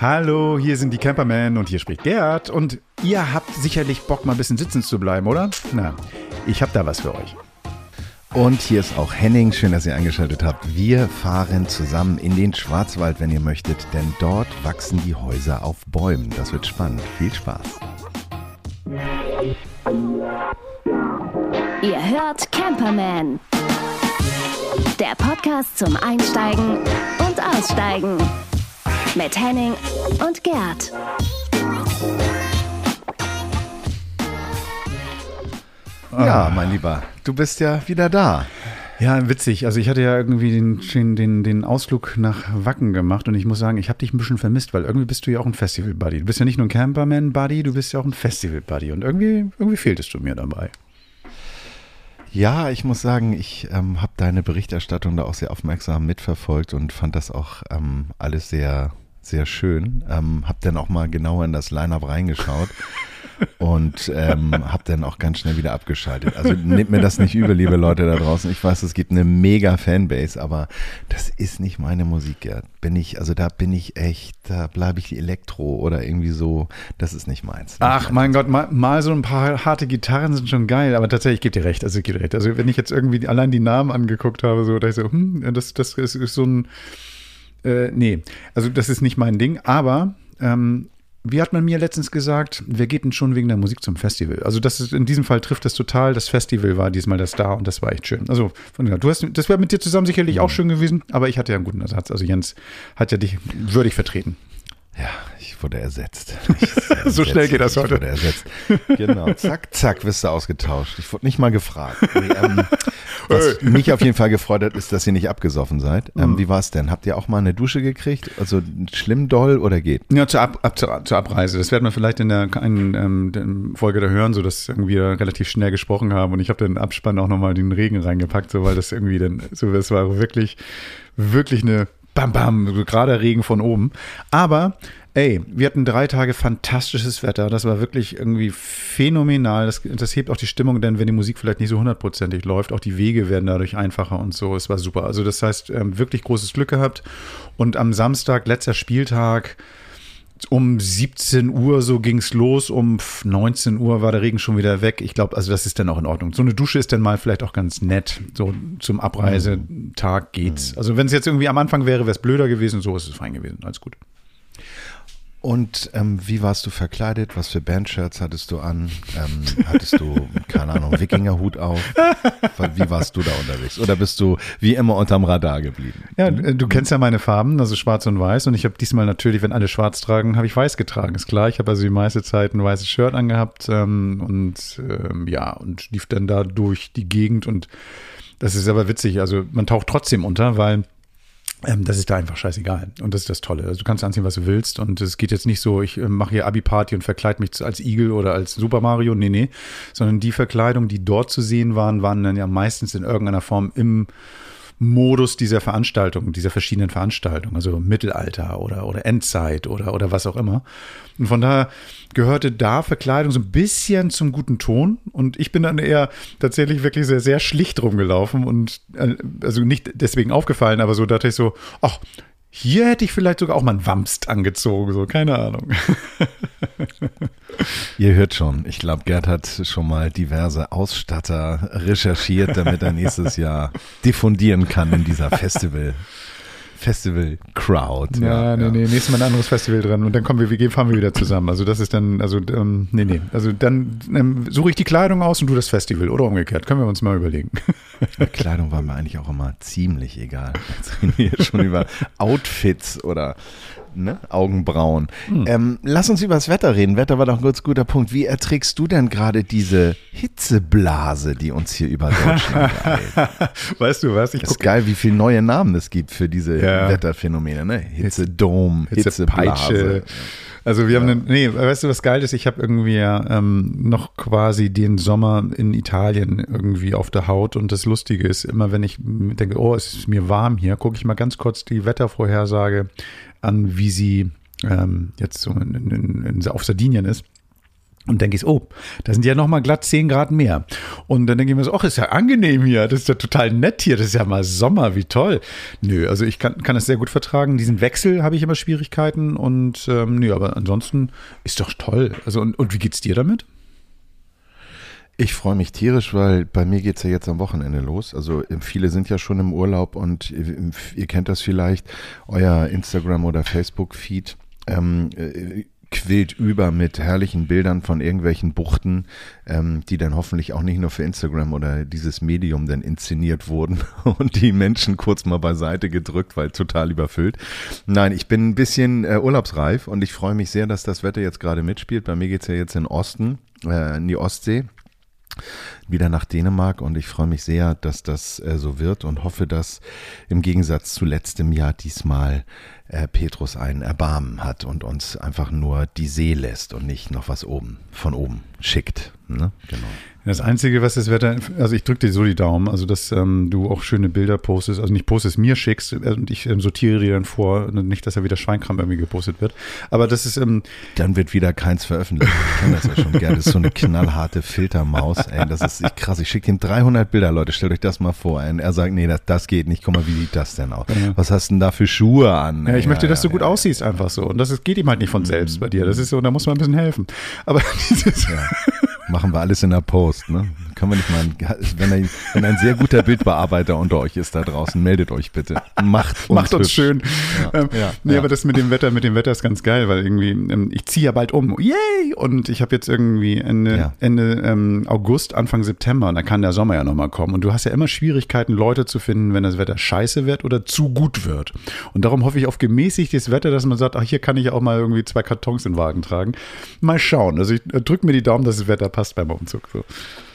Hallo, hier sind die Camperman und hier spricht Gerd. Und ihr habt sicherlich Bock, mal ein bisschen sitzen zu bleiben, oder? Na, ich hab da was für euch. Und hier ist auch Henning, schön, dass ihr eingeschaltet habt. Wir fahren zusammen in den Schwarzwald, wenn ihr möchtet, denn dort wachsen die Häuser auf Bäumen. Das wird spannend. Viel Spaß. Ihr hört Camperman, der Podcast zum Einsteigen und Aussteigen mit Henning und Gerd. Ja, mein Lieber, du bist ja wieder da. Ja, witzig. Also ich hatte ja irgendwie den Ausflug nach Wacken gemacht und ich muss sagen, ich habe dich ein bisschen vermisst, weil irgendwie bist du ja auch ein Festival-Buddy. Du bist ja nicht nur ein Camperman-Buddy, du bist ja auch ein Festival-Buddy und irgendwie fehltest du mir dabei. Ja, ich muss sagen, ich habe deine Berichterstattung da auch sehr aufmerksam mitverfolgt und fand das auch alles sehr, sehr schön. Habe dann auch mal genauer in das Line-Up reingeschaut und habe dann auch ganz schnell wieder abgeschaltet. Also nehmt mir das nicht übel, liebe Leute da draußen. Ich weiß, es gibt eine mega Fanbase, aber das ist nicht meine Musik, Gerd. Da bleibe ich Elektro oder irgendwie so. Das ist nicht meins. Ach mein Gott, mal so ein paar harte Gitarren sind schon geil, aber tatsächlich, ich gebe dir recht. Also wenn ich jetzt irgendwie allein die Namen angeguckt habe, so, da ich so, das ist so ein, nee, also das ist nicht mein Ding, aber wie hat man mir letztens gesagt, wer geht denn schon wegen der Musik zum Festival? Also das ist, in diesem Fall trifft es total, das Festival war diesmal das da und das war echt schön. Also das wäre mit dir zusammen sicherlich auch schön gewesen, aber ich hatte ja einen guten Ersatz. Also Jens hat ja dich würdig vertreten. Ja, ich wurde ersetzt. So schnell geht das heute. Ich wurde ersetzt. Genau, zack, wirst du ausgetauscht. Ich wurde nicht mal gefragt. Was mich auf jeden Fall gefreut hat, ist, dass ihr nicht abgesoffen seid. Wie war es denn? Habt ihr auch mal eine Dusche gekriegt? Also schlimm doll oder geht? Ja, zur Abreise. Das werden wir vielleicht in der Folge da hören, so dass irgendwie relativ schnell gesprochen haben. Und ich habe den Abspann auch nochmal den Regen reingepackt, so weil das irgendwie dann, so es war wirklich eine Bam, so gerader Regen von oben. Aber, wir hatten 3 Tage fantastisches Wetter. Das war wirklich irgendwie phänomenal. Das hebt auch die Stimmung, denn wenn die Musik vielleicht nicht so 100%ig läuft, auch die Wege werden dadurch einfacher und so. Es war super. Also das heißt, wirklich großes Glück gehabt. Und am Samstag, letzter Spieltag, um 17 Uhr so ging's los, um 19 Uhr war der Regen schon wieder weg. Ich glaube, also das ist dann auch in Ordnung. So eine Dusche ist dann mal vielleicht auch ganz nett. So zum Abreisetag geht's. Also wenn es jetzt irgendwie am Anfang wäre es blöder gewesen. So ist es fein gewesen. Alles gut. Und wie warst du verkleidet? Was für Bandshirts hattest du an? Hattest du, keine Ahnung, Wikingerhut auf? Wie warst du da unterwegs? Oder bist du wie immer unterm Radar geblieben? Ja, du kennst ja meine Farben, also schwarz und weiß. Und ich habe diesmal natürlich, wenn alle schwarz tragen, habe ich weiß getragen. Ist klar, ich habe also die meiste Zeit ein weißes Shirt angehabt und lief dann da durch die Gegend. Und das ist aber witzig, also man taucht trotzdem unter, weil das ist da einfach scheißegal. Und das ist das Tolle. Also du kannst anziehen, was du willst. Und es geht jetzt nicht so, ich mache hier Abi-Party und verkleide mich als Igel oder als Super Mario. Nee. Sondern die Verkleidungen, die dort zu sehen waren dann ja meistens in irgendeiner Form im Modus dieser Veranstaltung, dieser verschiedenen Veranstaltungen, also Mittelalter oder Endzeit oder was auch immer. Und von daher gehörte da Verkleidung so ein bisschen zum guten Ton und ich bin dann eher tatsächlich wirklich sehr, sehr schlicht rumgelaufen und also nicht deswegen aufgefallen, aber so dachte ich so, ach, hier hätte ich vielleicht sogar auch mal einen Wamst angezogen, so, keine Ahnung. Ihr hört schon, ich glaube, Gerd hat schon mal diverse Ausstatter recherchiert, damit er nächstes Jahr diffundieren kann in dieser Festival-Crowd. Ja. Nächstes Mal ein anderes Festival dran und dann fahren wir wieder zusammen. Also das ist dann, also dann suche ich die Kleidung aus und du das Festival oder umgekehrt. Können wir uns mal überlegen. Die Kleidung war mir eigentlich auch immer ziemlich egal. Jetzt reden wir hier schon über Outfits oder Augenbrauen. Lass uns über das Wetter reden. Wetter war doch ein ganz guter Punkt. Wie erträgst du denn gerade diese Hitzeblase, die uns hier über Deutschland eilt? Weißt du was? Ist geil, wie viele neue Namen es gibt für diese Wetterphänomene. Ne? Hitzedom, Hitzeblase. Also wir haben weißt du, was geil ist? Ich habe irgendwie noch quasi den Sommer in Italien irgendwie auf der Haut und das Lustige ist, immer wenn ich denke, oh, es ist mir warm hier, gucke ich mal ganz kurz die Wettervorhersage an, wie sie jetzt so auf Sardinien ist. Und denke ich, oh, da sind ja nochmal glatt 10 Grad mehr. Und dann denke ich mir so, ach, ist ja angenehm hier, das ist ja total nett hier, das ist ja mal Sommer, wie toll. Nö, also ich kann das sehr gut vertragen. Diesen Wechsel habe ich immer Schwierigkeiten und nö, aber ansonsten ist doch toll. Also und wie geht's dir damit? Ich freue mich tierisch, weil bei mir geht es ja jetzt am Wochenende los. Also viele sind ja schon im Urlaub und ihr kennt das vielleicht, euer Instagram- oder Facebook-Feed quillt über mit herrlichen Bildern von irgendwelchen Buchten, die dann hoffentlich auch nicht nur für Instagram oder dieses Medium dann inszeniert wurden und die Menschen kurz mal beiseite gedrückt, weil total überfüllt. Nein, ich bin ein bisschen urlaubsreif und ich freue mich sehr, dass das Wetter jetzt gerade mitspielt. Bei mir geht es ja jetzt in den Osten, in die Ostsee, wieder nach Dänemark und ich freue mich sehr, dass das so wird und hoffe, dass im Gegensatz zu letztem Jahr diesmal Petrus ein Erbarmen hat und uns einfach nur die See lässt und nicht noch was von oben schickt. Ne? Genau. Das Einzige, was das Wetter, also ich drücke dir so die Daumen, also dass du auch schöne Bilder postest, also nicht postest, mir schickst und ich sortiere die dann vor, nicht, dass ja wieder Schweinkram irgendwie gepostet wird, aber das ist dann wird wieder keins veröffentlicht. Ich kenne das ja schon gerne, das ist so eine knallharte Filtermaus, ey, das ist krass, ich schicke ihm 300 Bilder, Leute, stellt euch das mal vor, ey. Und er sagt, nee, das geht nicht, guck mal, wie sieht das denn aus? Ja. Was hast du denn da für Schuhe an? Ja, ich möchte, dass du gut aussiehst, einfach so, und das geht ihm halt nicht von selbst bei dir, das ist so, da muss man ein bisschen helfen, aber dieses machen wir alles in der Post, ne? Können wir nicht mal, wenn ein sehr guter Bildbearbeiter unter euch ist da draußen, meldet euch bitte. Macht uns schön. Ja, aber das mit dem Wetter ist ganz geil, weil irgendwie, ich ziehe ja bald um. Yay! Und ich habe jetzt irgendwie Ende August, Anfang September, und da kann der Sommer ja nochmal kommen. Und du hast ja immer Schwierigkeiten, Leute zu finden, wenn das Wetter scheiße wird oder zu gut wird. Und darum hoffe ich auf gemäßigtes Wetter, dass man sagt, ach, hier kann ich ja auch mal irgendwie 2 Kartons in den Wagen tragen. Mal schauen. Also ich drücke mir die Daumen, dass das Wetter passt beim Umzug. So.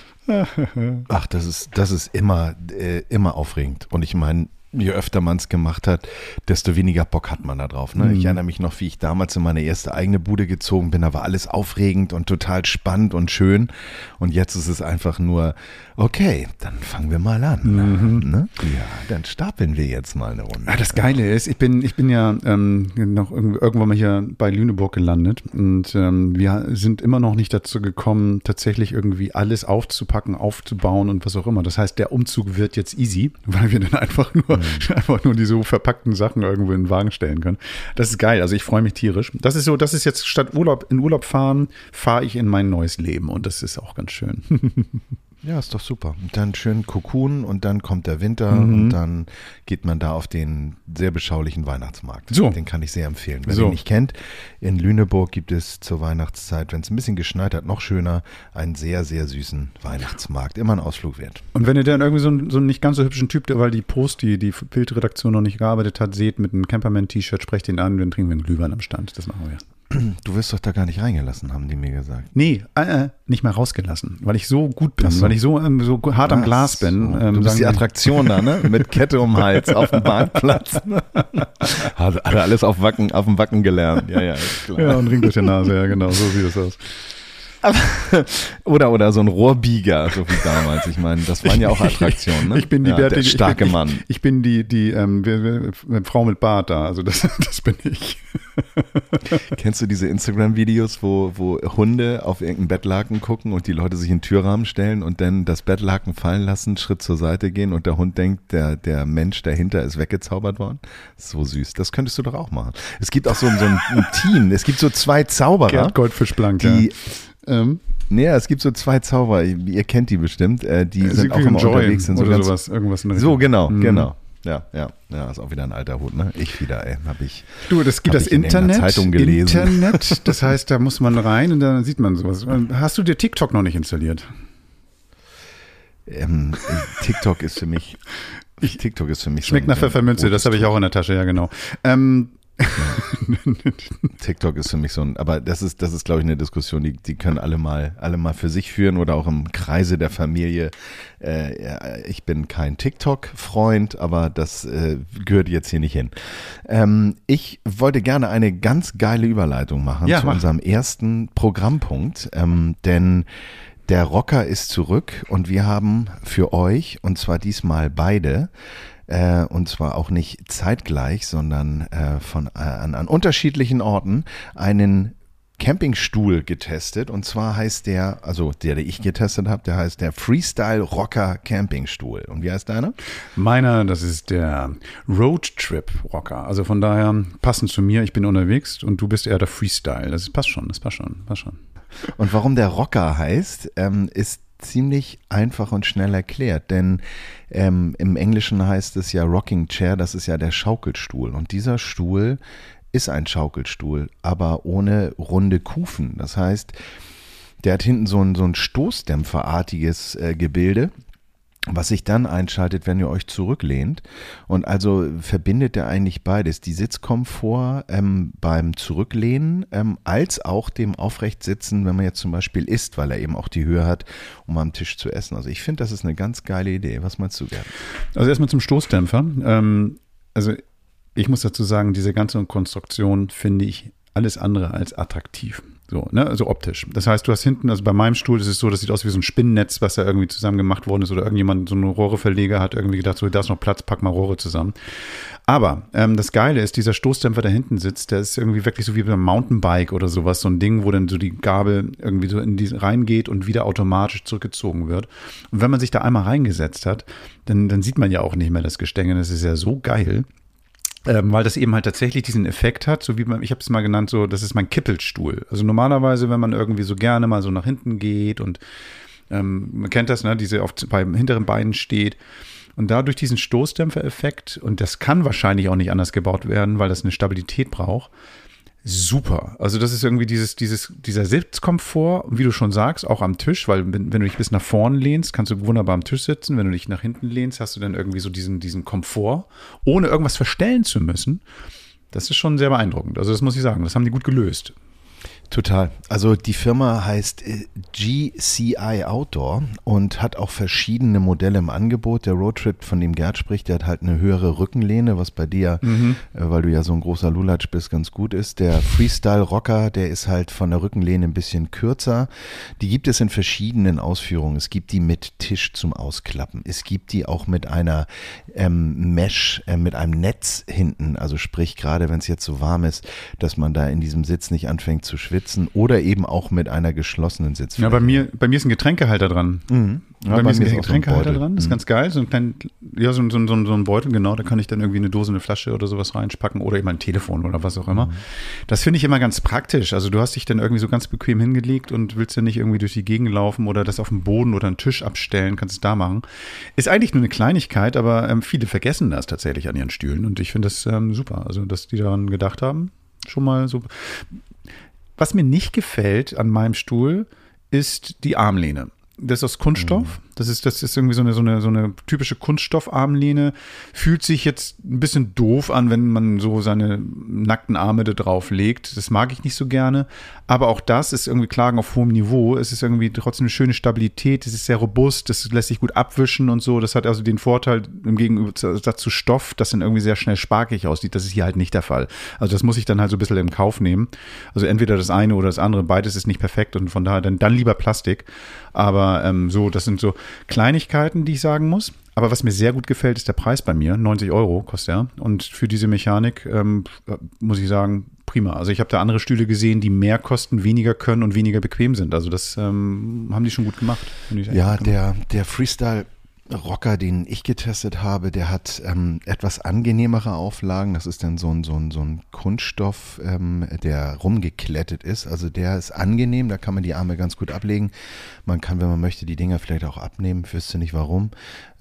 Ach, das ist immer aufregend. Und ich meine, je öfter man es gemacht hat, desto weniger Bock hat man da drauf. Ne? Ich erinnere mich noch, wie ich damals in meine erste eigene Bude gezogen bin. Da war alles aufregend und total spannend und schön. Und jetzt ist es einfach nur, okay, dann fangen wir mal an. Ne? Ja, dann stapeln wir jetzt mal eine Runde. Das Geile ist, ich bin ja noch irgendwann mal hier bei Lüneburg gelandet und wir sind immer noch nicht dazu gekommen, tatsächlich irgendwie alles aufzupacken, aufzubauen und was auch immer. Das heißt, der Umzug wird jetzt easy, weil wir dann einfach nur die so verpackten Sachen irgendwo in den Wagen stellen können. Das ist geil, also ich freue mich tierisch. Das ist jetzt statt in Urlaub fahren, fahre ich in mein neues Leben und das ist auch ganz schön. Ja, ist doch super. Und dann schön Cocoon und dann kommt der Winter und dann geht man da auf den sehr beschaulichen Weihnachtsmarkt. So. Den kann ich sehr empfehlen. Wer den nicht kennt, in Lüneburg gibt es zur Weihnachtszeit, wenn es ein bisschen geschneit hat, noch schöner, einen sehr, sehr süßen Weihnachtsmarkt. Immer ein Ausflug wert. Und wenn ihr dann irgendwie so einen nicht ganz so hübschen Typ, weil die Bildredaktion noch nicht gearbeitet hat, seht mit einem Camperman-T-Shirt, sprecht ihn an, dann trinken wir einen Glühwein am Stand. Das machen wir. Du wirst doch da gar nicht reingelassen, haben die mir gesagt. Nee, nicht mal rausgelassen, weil ich so gut bin, weil ich so hart am Glas bin. Du bist die Attraktion da, ne? Mit Kette um den Hals auf dem Parkplatz. Hat er alles auf dem Wacken gelernt. Ja, ist klar. Ja, und Ring durch die Nase, ja genau, so sieht es aus. Oder so ein Rohrbieger, so wie damals. Ich meine, das waren ja auch Attraktionen. Ne? Ich bin die der starke Mann. Ich bin die Frau mit Bart da, also das bin ich. Kennst du diese Instagram-Videos, wo Hunde auf irgendeinen Bettlaken gucken und die Leute sich in den Türrahmen stellen und dann das Bettlaken fallen lassen, Schritt zur Seite gehen und der Hund denkt, der Mensch dahinter ist weggezaubert worden? So süß. Das könntest du doch auch machen. Es gibt auch so ein Team. Es gibt so 2 Zauberer. Gerd Goldfischblank, die es gibt so 2 Zauberer, ihr kennt die bestimmt, die sind auch immer unterwegs. Sind so oder sowas, irgendwas in der so, genau. Ja, ist auch wieder ein alter Hut, ne? Ich wieder, Das gibt das Internet, Zeitung gelesen. Internet, das heißt, da muss man rein und dann sieht man sowas. Hast du dir TikTok noch nicht installiert? TikTok ist für mich schmeckt nach Pfefferminze, das habe ich auch in der Tasche, ja genau. TikTok ist für mich so aber das ist glaube ich eine Diskussion, die können alle mal für sich führen oder auch im Kreise der Familie. Ich bin kein TikTok-Freund, aber das gehört jetzt hier nicht hin. Ich wollte gerne eine ganz geile Überleitung machen zu unserem ersten Programmpunkt, denn der Rocker ist zurück und wir haben für euch, und zwar diesmal beide, und zwar auch nicht zeitgleich, sondern an unterschiedlichen Orten, einen Campingstuhl getestet und zwar heißt der, also der ich getestet habe, der heißt der Freestyle Rocker Campingstuhl. Und wie heißt deiner? Meiner, das ist der Road Trip Rocker. Also von daher passend zu mir, ich bin unterwegs und du bist eher der Freestyle. Das passt schon. Und warum der Rocker heißt, ist ziemlich einfach und schnell erklärt, denn im Englischen heißt es ja Rocking Chair, das ist ja der Schaukelstuhl und dieser Stuhl ist ein Schaukelstuhl, aber ohne runde Kufen. Das heißt, der hat hinten so ein stoßdämpferartiges Gebilde, was sich dann einschaltet, wenn ihr euch zurücklehnt. Und also verbindet er eigentlich beides, die Sitzkomfort beim Zurücklehnen als auch dem Aufrechtsitzen, wenn man jetzt zum Beispiel isst, weil er eben auch die Höhe hat, um am Tisch zu essen. Also ich finde, das ist eine ganz geile Idee. Was meinst du, Gerd? Also erstmal zum Stoßdämpfer. Also ich muss dazu sagen, diese ganze Konstruktion finde ich alles andere als attraktiv. So, ne? Also optisch. Das heißt, du hast hinten, also bei meinem Stuhl ist es so, das sieht aus wie so ein Spinnennetz, was da irgendwie zusammen gemacht worden ist oder irgendjemand, so ein Rohreverleger hat irgendwie gedacht, so, da ist noch Platz, pack mal Rohre zusammen. Aber das Geile ist, dieser Stoßdämpfer, der hinten sitzt, der ist irgendwie wirklich so wie beim Mountainbike oder sowas, so ein Ding, wo dann so die Gabel irgendwie so in die reingeht und wieder automatisch zurückgezogen wird. Und wenn man sich da einmal reingesetzt hat, dann sieht man ja auch nicht mehr das Gestänge. Das ist ja so geil. Weil das eben halt tatsächlich diesen Effekt hat, so wie ich habe es mal genannt, so das ist mein Kippelstuhl. Also normalerweise, wenn man irgendwie so gerne mal so nach hinten geht und man kennt das, ne, diese beim hinteren Beinen steht und dadurch diesen Stoßdämpfer-Effekt und das kann wahrscheinlich auch nicht anders gebaut werden, weil das eine Stabilität braucht. Super. Also das ist irgendwie dieser Sitzkomfort, wie du schon sagst, auch am Tisch, weil wenn du dich bis nach vorn lehnst, kannst du wunderbar am Tisch sitzen. Wenn du dich nach hinten lehnst, hast du dann irgendwie so diesen Komfort, ohne irgendwas verstellen zu müssen. Das ist schon sehr beeindruckend. Also das muss ich sagen, das haben die gut gelöst. Total. Also die Firma heißt GCI Outdoor und hat auch verschiedene Modelle im Angebot. Der Roadtrip, von dem Gerd spricht, der hat halt eine höhere Rückenlehne, was bei dir, weil du ja so ein großer Lulatsch bist, ganz gut ist. Der Freestyle Rocker, der ist halt von der Rückenlehne ein bisschen kürzer. Die gibt es in verschiedenen Ausführungen. Es gibt die mit Tisch zum Ausklappen. Es gibt die auch mit einer Mesh, mit einem Netz hinten. Also sprich, gerade wenn es jetzt so warm ist, dass man da in diesem Sitz nicht anfängt zu schwitzen oder eben auch mit einer geschlossenen Sitzfläche. Ja, bei mir ist ein Getränkehalter dran. Ja, bei mir ist ein Getränkehalter so dran, das ist ganz geil. So ein Beutel, genau, da kann ich dann irgendwie eine Dose, eine Flasche oder sowas reinpacken oder eben ein Telefon oder was auch immer. Das finde ich immer ganz praktisch. Also du hast dich dann irgendwie so ganz bequem hingelegt und willst ja nicht irgendwie durch die Gegend laufen oder das auf dem Boden oder einen Tisch abstellen, kannst es da machen. Ist eigentlich nur eine Kleinigkeit, aber viele vergessen das tatsächlich an ihren Stühlen und ich finde das super. Also, dass die daran gedacht haben, schon mal so. Was mir nicht gefällt an meinem Stuhl, ist die Armlehne. Das ist aus Kunststoff. Das ist irgendwie so eine typische Kunststoffarmlehne. Fühlt sich jetzt ein bisschen doof an, wenn man so seine nackten Arme da drauf legt. Das mag ich nicht so gerne. Aber auch das ist irgendwie Klagen auf hohem Niveau. Es ist irgendwie trotzdem eine schöne Stabilität. Es ist sehr robust. Das lässt sich gut abwischen und so. Das hat also den Vorteil im Gegensatz zu Stoff, das dann irgendwie sehr schnell sparkig aussieht. Das ist hier halt nicht der Fall. Also das muss ich dann halt so ein bisschen in Kauf nehmen. Also entweder das eine oder das andere. Beides ist nicht perfekt und von daher dann lieber Plastik. Aber das sind so Kleinigkeiten, die ich sagen muss. Aber was mir sehr gut gefällt, ist der Preis bei mir. 90 € kostet er. Und für diese Mechanik muss ich sagen, prima. Also ich habe da andere Stühle gesehen, die mehr kosten, weniger können und weniger bequem sind. Also das haben die schon gut gemacht. Ja, der Freestyle Rocker, den ich getestet habe, der hat etwas angenehmere Auflagen. Das ist dann so ein Kunststoff, der rumgeklettet ist. Also der ist angenehm, da kann man die Arme ganz gut ablegen. Man kann, wenn man möchte, die Dinger vielleicht auch abnehmen. Wüsste nicht warum.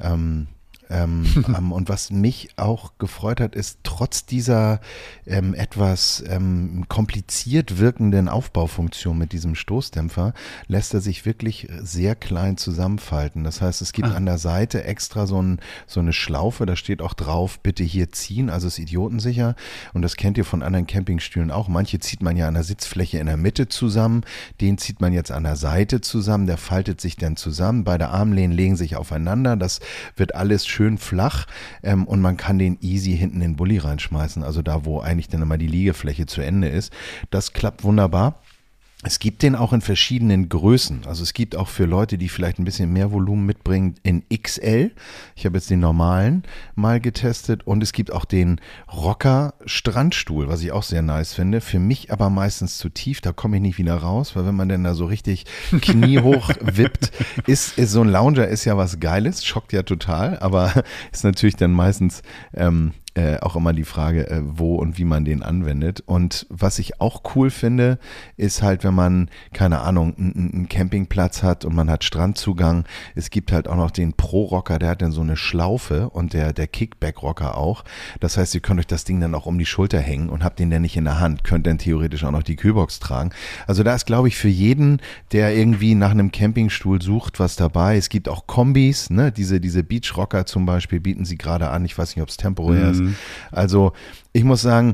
Und was mich auch gefreut hat, ist, trotz dieser etwas kompliziert wirkenden Aufbaufunktion mit diesem Stoßdämpfer, lässt er sich wirklich sehr klein zusammenfalten. Das heißt, es gibt an der Seite extra so eine Schlaufe, da steht auch drauf, bitte hier ziehen, also ist idiotensicher. Und das kennt ihr von anderen Campingstühlen auch. Manche zieht man ja an der Sitzfläche in der Mitte zusammen, den zieht man jetzt an der Seite zusammen, der faltet sich dann zusammen. Beide Armlehnen legen sich aufeinander, das wird alles schön flach und man kann den easy hinten in den Bulli reinschmeißen, also da, wo eigentlich dann immer die Liegefläche zu Ende ist. Das klappt wunderbar. Es gibt den auch in verschiedenen Größen. Also es gibt auch für Leute, die vielleicht ein bisschen mehr Volumen mitbringen, in XL. Ich habe jetzt den normalen mal getestet und es gibt auch den Rocker Strandstuhl, was ich auch sehr nice finde. Für mich aber meistens zu tief, da komme ich nicht wieder raus, weil wenn man denn da so richtig kniehoch wippt, ist so ein Lounger ist ja was Geiles, schockt ja total, aber ist natürlich dann meistens auch immer die Frage, wo und wie man den anwendet. Und was ich auch cool finde, ist halt, wenn man, keine Ahnung, einen Campingplatz hat und man hat Strandzugang. Es gibt halt auch noch den Pro-Rocker, der hat dann so eine Schlaufe und der Kickback-Rocker auch. Das heißt, ihr könnt euch das Ding dann auch um die Schulter hängen und habt den dann nicht in der Hand, könnt dann theoretisch auch noch die Kühlbox tragen. Also da ist, glaube ich, für jeden, der irgendwie nach einem Campingstuhl sucht, was dabei. Es gibt auch Kombis, ne? Diese Beach-Rocker zum Beispiel bieten sie gerade an. Ich weiß nicht, ob es temporär ist. Also ich muss sagen,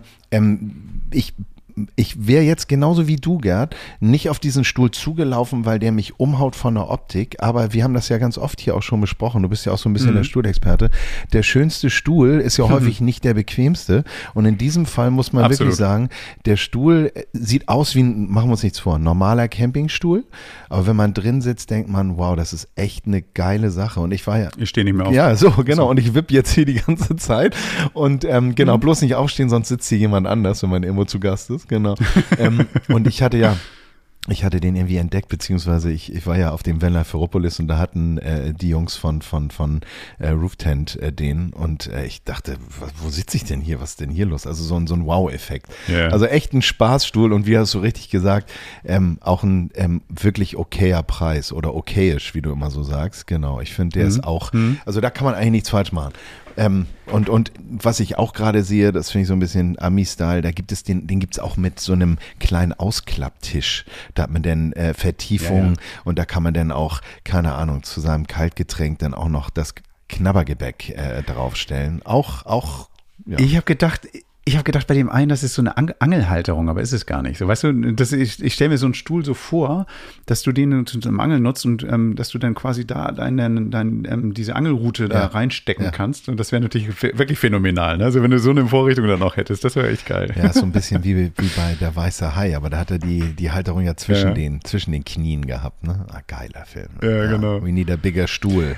ich wäre jetzt genauso wie du, Gerd, nicht auf diesen Stuhl zugelaufen, weil der mich umhaut von der Optik, aber wir haben das ja ganz oft hier auch schon besprochen, du bist ja auch so ein bisschen der Stuhlexperte, der schönste Stuhl ist ja häufig nicht der bequemste und in diesem Fall muss man wirklich sagen, der Stuhl sieht aus wie ein, machen wir uns nichts vor, normaler Campingstuhl, aber wenn man drin sitzt, denkt man, wow, das ist echt eine geile Sache und ich war ja... Ich stehe nicht mehr auf. Ja, so, genau, und ich wippe jetzt hier die ganze Zeit und genau, bloß nicht aufstehen, sonst sitzt hier jemand anders, wenn man irgendwo zu Gast ist. Genau. Und ich hatte den irgendwie entdeckt, beziehungsweise ich war ja auf dem Vanlife Ferropolis und da hatten die Jungs von Roof Tent den und ich dachte, wo sitze ich denn hier? Was ist denn hier los? Also so ein Wow-Effekt. Yeah. Also echt ein Spaßstuhl und wie hast du richtig gesagt, auch ein wirklich okayer Preis oder okayisch, wie du immer so sagst. Genau, ich finde, der ist auch, also da kann man eigentlich nichts falsch machen. Und was ich auch gerade sehe, das finde ich so ein bisschen Ami-Style, da gibt es den gibt's auch mit so einem kleinen Ausklapptisch. Da hat man dann Vertiefung und da kann man dann auch, keine Ahnung, zu seinem Kaltgetränk dann auch noch das Knabbergebäck draufstellen. Auch ja. Ich habe gedacht bei dem einen, das ist so eine Angelhalterung, aber ist es gar nicht. So, weißt du, ich stelle mir so einen Stuhl so vor, dass du den zum Angeln nutzt und dass du dann quasi da diese Angelrute da reinstecken kannst. Und das wäre natürlich wirklich phänomenal. Ne? Also wenn du so eine Vorrichtung dann auch hättest, das wäre echt geil. Ja, so ein bisschen wie bei der Weiße Hai, aber da hat er die Halterung ja zwischen den Knien gehabt. Ne? Geiler Film. Ja, genau. We need a bigger Stuhl.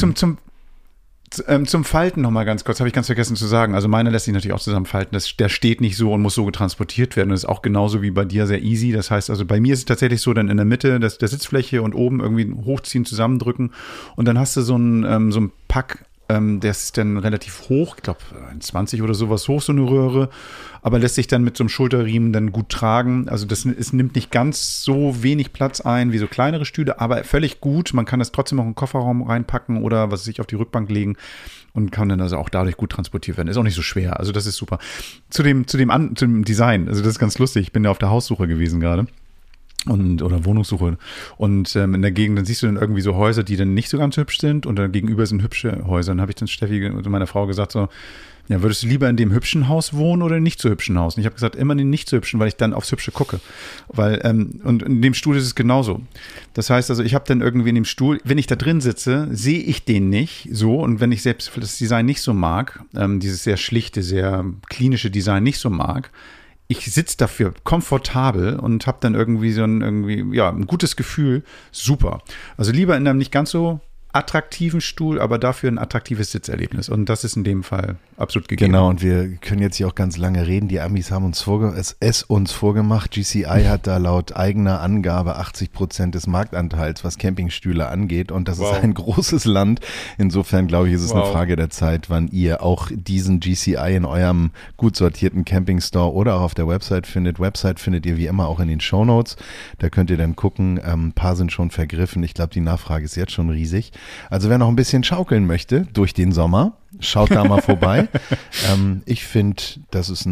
Zum Falten nochmal ganz kurz, habe ich ganz vergessen zu sagen. Also meiner lässt sich natürlich auch zusammenfalten. Der steht nicht so und muss so transportiert werden. Das ist auch genauso wie bei dir sehr easy. Das heißt, also bei mir ist es tatsächlich so, dann in der Mitte der Sitzfläche und oben irgendwie hochziehen, zusammendrücken. Und dann hast du so ein Pack, der ist dann relativ hoch, ich glaube 20 oder sowas hoch, so eine Röhre, aber lässt sich dann mit so einem Schulterriemen dann gut tragen. Also es nimmt nicht ganz so wenig Platz ein wie so kleinere Stühle, aber völlig gut. Man kann das trotzdem auch in den Kofferraum reinpacken oder was weiß ich, auf die Rückbank legen und kann dann also auch dadurch gut transportiert werden. Ist auch nicht so schwer, also das ist super. Zu dem Design, also das ist ganz lustig, ich bin ja auf der Haussuche gewesen gerade. Oder Wohnungssuche. Und in der Gegend, dann siehst du dann irgendwie so Häuser, die dann nicht so ganz hübsch sind und dann gegenüber sind hübsche Häuser. Dann habe ich dann Steffi und meiner Frau gesagt so, ja, würdest du lieber in dem hübschen Haus wohnen oder in nicht so hübschen Haus? Und ich habe gesagt, immer in dem nicht so hübschen, weil ich dann aufs Hübsche gucke. Weil, und in dem Stuhl ist es genauso. Das heißt also, ich habe dann irgendwie in dem Stuhl, wenn ich da drin sitze, sehe ich den nicht so. Und wenn ich selbst das Design nicht so mag, dieses sehr schlichte, sehr klinische Design nicht so mag, ich sitze dafür komfortabel und habe dann irgendwie ein gutes Gefühl. Super. Also lieber in einem nicht ganz so attraktiven Stuhl, aber dafür ein attraktives Sitzerlebnis. Und das ist in dem Fall absolut gegeben. Genau, und wir können jetzt hier auch ganz lange reden. Die Amis haben uns vorgemacht. GCI hat da laut eigener Angabe 80% des Marktanteils, was Campingstühle angeht. Und das ist ein großes Land. Insofern, glaube ich, ist es eine Frage der Zeit, wann ihr auch diesen GCI in eurem gut sortierten Campingstore oder auch auf der Website findet. Website findet ihr wie immer auch in den Shownotes. Da könnt ihr dann gucken. Ein paar sind schon vergriffen. Ich glaube, die Nachfrage ist jetzt schon riesig. Also wer noch ein bisschen schaukeln möchte durch den Sommer, schaut da mal vorbei. Ich finde, das ist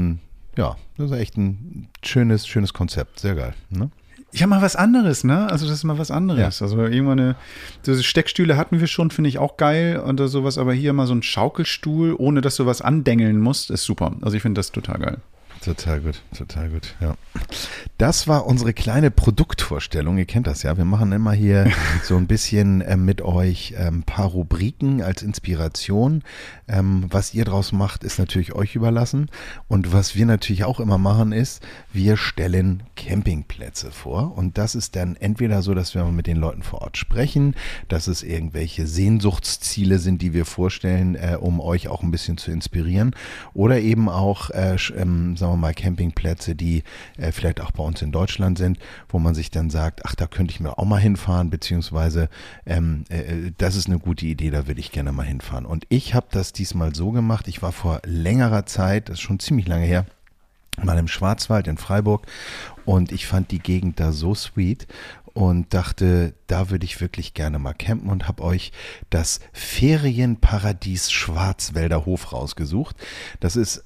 echt ein schönes Konzept. Sehr geil. Ne? Ja, mal was anderes, ne? Also das ist mal was anderes. Ja. Also irgendwann diese Steckstühle hatten wir schon, finde ich auch geil oder sowas, aber hier mal so ein Schaukelstuhl, ohne dass du was andengeln musst, ist super. Also ich finde das total geil. Total gut, ja. Das war unsere kleine Produktvorstellung, ihr kennt das ja, wir machen immer hier so ein bisschen mit euch ein paar Rubriken als Inspiration. Was ihr draus macht, ist natürlich euch überlassen und was wir natürlich auch immer machen ist, wir stellen Campingplätze vor. Und das ist dann entweder so, dass wir mit den Leuten vor Ort sprechen, dass es irgendwelche Sehnsuchtsziele sind, die wir vorstellen, um euch auch ein bisschen zu inspirieren. Oder eben auch, sagen wir mal, Campingplätze, die vielleicht auch bei uns in Deutschland sind, wo man sich dann sagt, ach, da könnte ich mir auch mal hinfahren, beziehungsweise das ist eine gute Idee, da würde ich gerne mal hinfahren. Und ich habe das diesmal so gemacht, ich war vor längerer Zeit, das ist schon ziemlich lange her, mal im Schwarzwald in Freiburg und ich fand die Gegend da so sweet und dachte, da würde ich wirklich gerne mal campen und habe euch das Ferienparadies Schwarzwälder Hof rausgesucht. Das ist,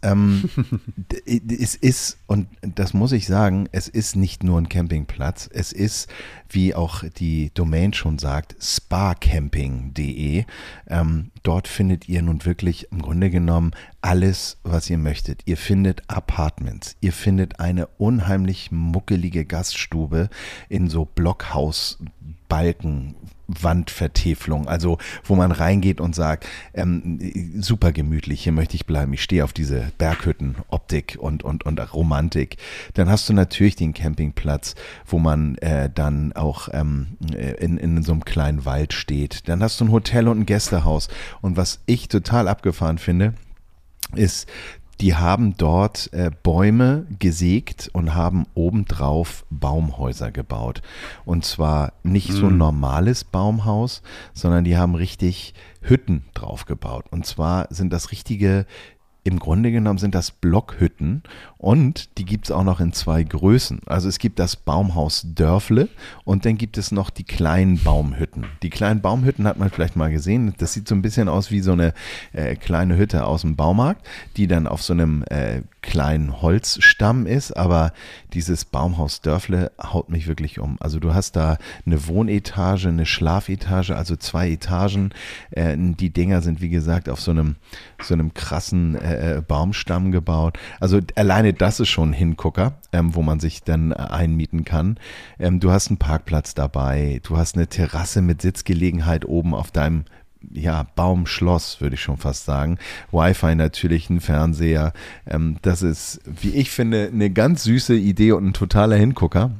es ist, und das muss ich sagen, es ist nicht nur ein Campingplatz, es ist, wie auch die Domain schon sagt, spacamping.de. Dort findet ihr nun wirklich im Grunde genommen alles, was ihr möchtet. Ihr findet Apartments, ihr findet eine unheimlich muckelige Gaststube in so Blockhausbalken, Wandvertäfelung, also wo man reingeht und sagt, super gemütlich, hier möchte ich bleiben, ich stehe auf diese Berghütten-Optik und Romantik. Dann hast du natürlich den Campingplatz, wo man dann auch in so einem kleinen Wald steht. Dann hast du ein Hotel und ein Gästehaus. Und was ich total abgefahren finde, ist, die haben dort Bäume gesägt und haben obendrauf Baumhäuser gebaut. Und zwar nicht so ein normales Baumhaus, sondern die haben richtig Hütten drauf gebaut. Und zwar sind das richtige, im Grunde genommen sind das Blockhütten und die gibt es auch noch in 2 Größen. Also es gibt das Baumhaus Dörfle und dann gibt es noch die kleinen Baumhütten. Die kleinen Baumhütten hat man vielleicht mal gesehen. Das sieht so ein bisschen aus wie so eine kleine Hütte aus dem Baumarkt, die dann auf so einem kleinen Holzstamm ist. Aber dieses Baumhaus Dörfle haut mich wirklich um. Also du hast da eine Wohnetage, eine Schlafetage, also 2 Etagen. Die Dinger sind wie gesagt auf so einem krassen Baumstamm gebaut. Also alleine das ist schon ein Hingucker, wo man sich dann einmieten kann. Du hast einen Parkplatz dabei, du hast eine Terrasse mit Sitzgelegenheit oben auf deinem Baumschloss, würde ich schon fast sagen. Wi-Fi natürlich, ein Fernseher. Das ist, wie ich finde, eine ganz süße Idee und ein totaler Hingucker.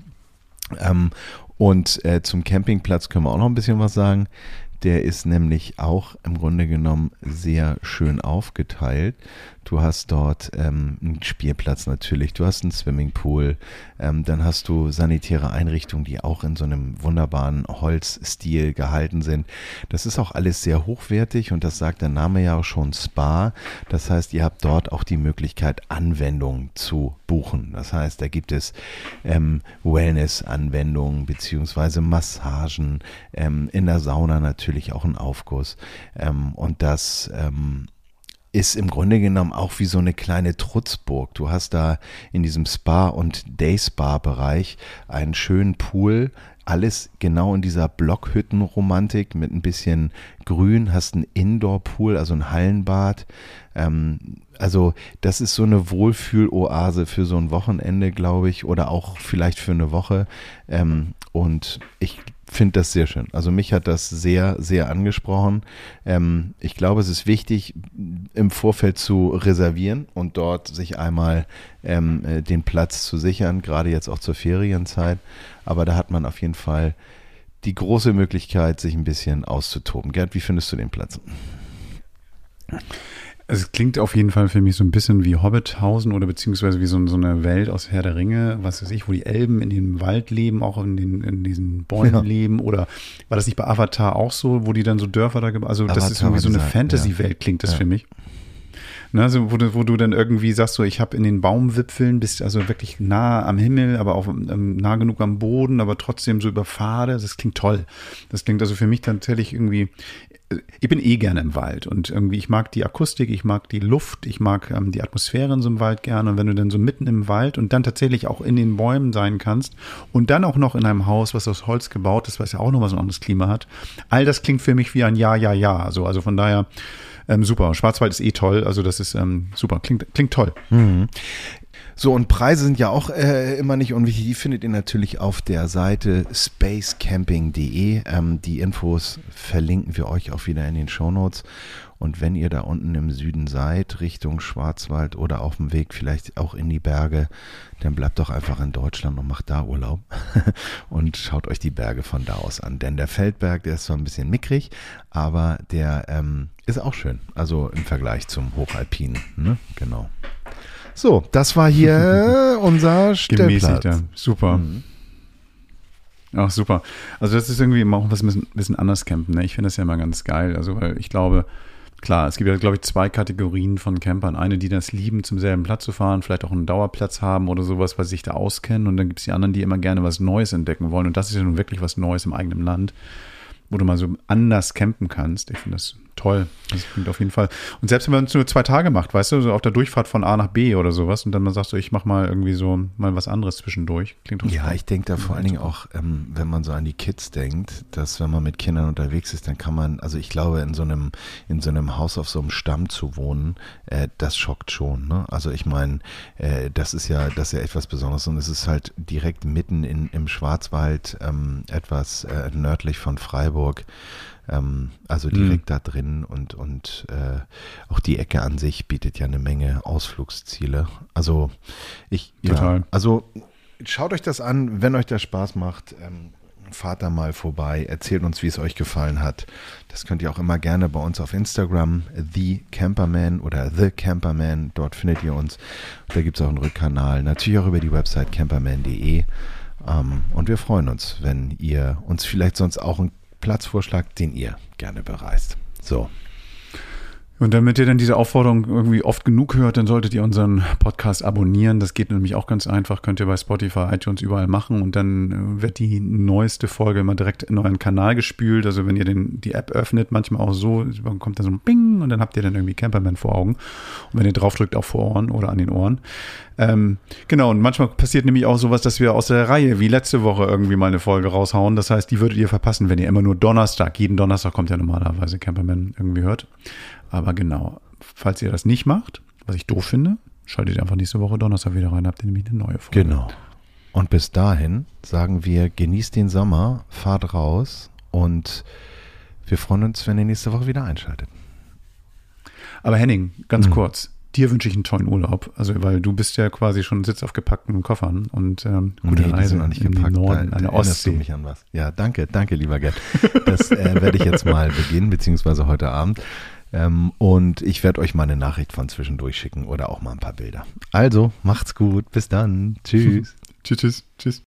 Und zum Campingplatz können wir auch noch ein bisschen was sagen. Der ist nämlich auch im Grunde genommen sehr schön aufgeteilt. Du hast dort einen Spielplatz natürlich, du hast einen Swimmingpool, dann hast du sanitäre Einrichtungen, die auch in so einem wunderbaren Holzstil gehalten sind. Das ist auch alles sehr hochwertig und das sagt der Name ja auch schon, Spa. Das heißt, ihr habt dort auch die Möglichkeit, Anwendungen zu buchen. Das heißt, da gibt es Wellness-Anwendungen beziehungsweise Massagen, in der Sauna natürlich auch ein Aufguss und das ist im Grunde genommen auch wie so eine kleine Trutzburg. Du hast da in diesem Spa- und Day-Spa-Bereich einen schönen Pool, alles genau in dieser Blockhüttenromantik mit ein bisschen Grün, hast einen Indoor-Pool, also ein Hallenbad. Also das ist so eine Wohlfühl-Oase für so ein Wochenende, glaube ich, oder auch vielleicht für eine Woche. Und ich finde das sehr schön. Also mich hat das sehr, sehr angesprochen. Ich glaube, es ist wichtig, im Vorfeld zu reservieren und dort sich einmal den Platz zu sichern, gerade jetzt auch zur Ferienzeit. Aber da hat man auf jeden Fall die große Möglichkeit, sich ein bisschen auszutoben. Gerd, wie findest du den Platz? Es klingt auf jeden Fall für mich so ein bisschen wie Hobbithausen oder beziehungsweise wie so eine Welt aus Herr der Ringe, was weiß ich, wo die Elben in dem Wald leben, auch in diesen Bäumen leben. Oder war das nicht bei Avatar auch so, wo die dann so Dörfer da, also das Avatar ist irgendwie so eine Fantasy-Welt, klingt das für mich. Ne, also wo du dann irgendwie sagst, so ich habe in den Baumwipfeln, bist also wirklich nah am Himmel, aber auch nah genug am Boden, aber trotzdem so über Pfade. Das klingt toll. Das klingt also für mich tatsächlich irgendwie, ich bin gerne im Wald und irgendwie, ich mag die Akustik, ich mag die Luft, ich mag die Atmosphäre in so einem Wald gerne. Und wenn du dann so mitten im Wald und dann tatsächlich auch in den Bäumen sein kannst und dann auch noch in einem Haus, was aus Holz gebaut ist, was ja auch nochmal so ein anderes Klima hat, all das klingt für mich wie ein Ja. Also von daher super. Schwarzwald ist toll, also das ist super, klingt toll. Mhm. So, und Preise sind ja auch immer nicht unwichtig. Die findet ihr natürlich auf der Seite spacecamping.de. Die Infos verlinken wir euch auch wieder in den Shownotes. Und wenn ihr da unten im Süden seid, Richtung Schwarzwald oder auf dem Weg vielleicht auch in die Berge, dann bleibt doch einfach in Deutschland und macht da Urlaub und schaut euch die Berge von da aus an. Denn der Feldberg, der ist zwar ein bisschen mickrig, aber der ist auch schön. Also im Vergleich zum Hochalpinen. Ne? Genau. So, das war hier unser Stellplatz. Gemäßigt, ja. Super. Ach, super. Also das ist irgendwie immer auch was ein bisschen anders campen. Ne? Ich finde das ja immer ganz geil. Also weil ich glaube, klar, es gibt ja, glaube ich, 2 Kategorien von Campern. Eine, die das lieben, zum selben Platz zu fahren, vielleicht auch einen Dauerplatz haben oder sowas, weil sie sich da auskennen. Und dann gibt es die anderen, die immer gerne was Neues entdecken wollen. Und das ist ja nun wirklich was Neues im eigenen Land, wo du mal so anders campen kannst. Ich finde das toll. Das klingt auf jeden Fall. Und selbst wenn man es nur 2 Tage macht, weißt du, so auf der Durchfahrt von A nach B oder sowas und dann man sagt so, ich mach mal irgendwie so mal was anderes zwischendurch. Klingt doch Ja, ich denke da vor allen Dingen auch, wenn man so an die Kids denkt, dass wenn man mit Kindern unterwegs ist, dann kann man, also ich glaube, in so einem Haus auf so einem Stamm zu wohnen, das schockt schon. Ne? Also ich meine, das ist ja etwas Besonderes und es ist halt direkt mitten im Schwarzwald, etwas nördlich von Freiburg. Also direkt da drin und auch die Ecke an sich bietet ja eine Menge Ausflugsziele. Also also schaut euch das an, wenn euch das Spaß macht, fahrt da mal vorbei, erzählt uns, wie es euch gefallen hat. Das könnt ihr auch immer gerne bei uns auf Instagram, The Camperman oder The Camperman, dort findet ihr uns. Da gibt es auch einen Rückkanal, natürlich auch über die Website camperman.de und wir freuen uns, wenn ihr uns vielleicht sonst auch einen Platzvorschlag, den ihr gerne bereist. So. Und damit ihr dann diese Aufforderung irgendwie oft genug hört, dann solltet ihr unseren Podcast abonnieren. Das geht nämlich auch ganz einfach. Könnt ihr bei Spotify, iTunes überall machen und dann wird die neueste Folge immer direkt in euren Kanal gespült. Also wenn ihr die App öffnet, manchmal auch so, kommt da so ein Bing und dann habt ihr dann irgendwie Camperman vor Augen. Und wenn ihr draufdrückt, auch vor Ohren oder an den Ohren. Genau, und manchmal passiert nämlich auch sowas, dass wir aus der Reihe wie letzte Woche irgendwie mal eine Folge raushauen. Das heißt, die würdet ihr verpassen, wenn ihr immer nur jeden Donnerstag kommt ja normalerweise Camperman irgendwie hört. Aber genau, falls ihr das nicht macht, was ich doof finde, schaltet ihr einfach nächste Woche Donnerstag wieder rein, habt ihr nämlich eine neue Folge. Genau. Und bis dahin sagen wir, genießt den Sommer, fahrt raus und wir freuen uns, wenn ihr nächste Woche wieder einschaltet. Aber Henning, ganz kurz, dir wünsche ich einen tollen Urlaub, also weil du bist ja quasi schon sitzt auf gepackten Koffern und gute Reise noch nicht in gepackt, den Norden, an der Ostsee. Du mich an was. Ja, danke lieber Gerd. Das werde ich jetzt mal beginnen, beziehungsweise heute Abend. Und ich werde euch mal eine Nachricht von zwischendurch schicken oder auch mal ein paar Bilder. Also, macht's gut. Bis dann. Tschüss. Tschüss.